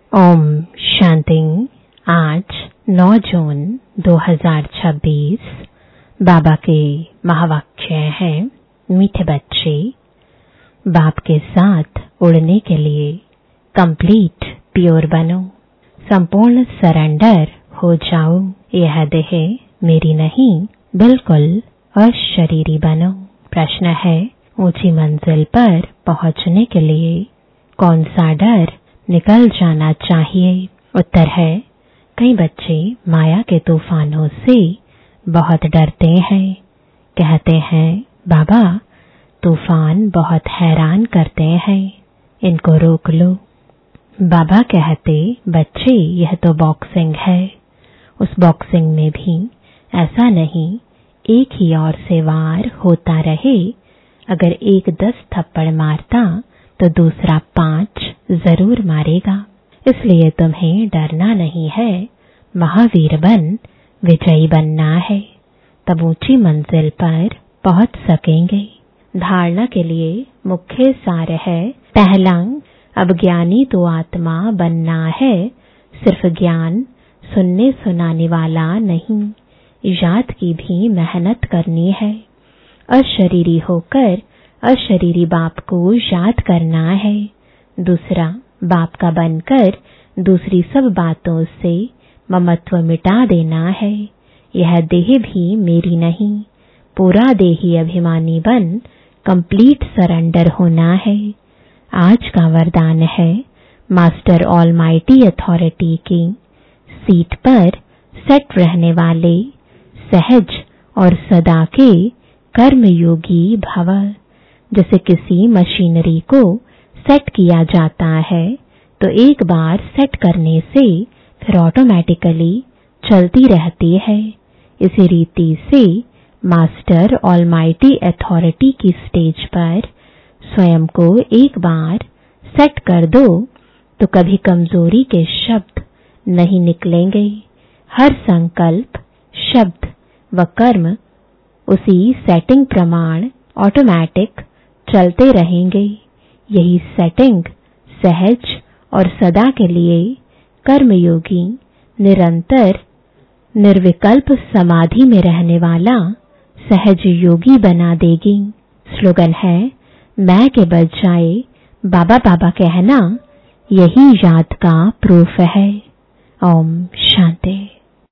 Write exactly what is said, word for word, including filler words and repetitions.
ओम शांति। आज नौ जून दो हज़ार छब्बीस। बाबा के महावाक्य हैं, मीठे बच्चे, बाप के साथ उड़ने के लिए कंप्लीट प्योर बनो, संपूर्ण सरेंडर हो जाओ। यह देह मेरी नहीं, बिल्कुल अशरीरी बनो। प्रश्न है, ऊंची मंजिल पर पहुंचने के लिए कौन सा डर निकल जाना चाहिए? उत्तर है, कई बच्चे माया के तूफानों से बहुत डरते हैं। कहते हैं, बाबा तूफान बहुत हैरान करते हैं, इनको रोक लो। बाबा कहते, बच्चे यह तो बॉक्सिंग है। उस बॉक्सिंग में भी ऐसा नहीं एक ही ओर से वार होता रहे। अगर एक दस थप्पड़ मारता तो दूसरा पांच जरूर मारेगा। इसलिए तुम्हें डरना नहीं है, महावीर बन विजयी बनना है, तब ऊंची मंजिल पर पहुंच सकेंगे। धारणा के लिए मुख्य सार है, पहला, अब ज्ञानी तो आत्मा बनना है। सिर्फ ज्ञान सुनने सुनाने वाला नहीं, याद की भी मेहनत करनी है। अशरीरी होकर अशरीरी बाप को याद करना है। दूसरा, बाप का बनकर दूसरी सब बातों से ममत्व मिटा देना है। यह देह भी मेरी नहीं, पूरा देही अभिमानी बन कंप्लीट सरेंडर होना है। आज का वरदान है, मास्टर ऑलमाइटी अथॉरिटी की सीट पर सेट रहने वाले सहज और सदा के कर्मयोगी भव। जैसे किसी मशीनरी को सेट किया जाता है तो एक बार सेट करने से फिर ऑटोमेटिकली चलती रहती है। इसी रीति से मास्टर ऑलमाइटी अथॉरिटी की स्टेज पर स्वयं को एक बार सेट कर दो तो कभी कमजोरी के शब्द नहीं निकलेंगे। हर संकल्प, शब्द व कर्म उसी सेटिंग प्रमाण ऑटोमेटिक चलते रहेंगे। यही सेटिंग सहज और सदा के लिए कर्मयोगी, निरंतर निर्विकल्प समाधि में रहने वाला सहज योगी बना देगी। स्लोगन है, मैं के बजाय बाबा बाबा कहना यही याद का प्रूफ है। ओम शांति।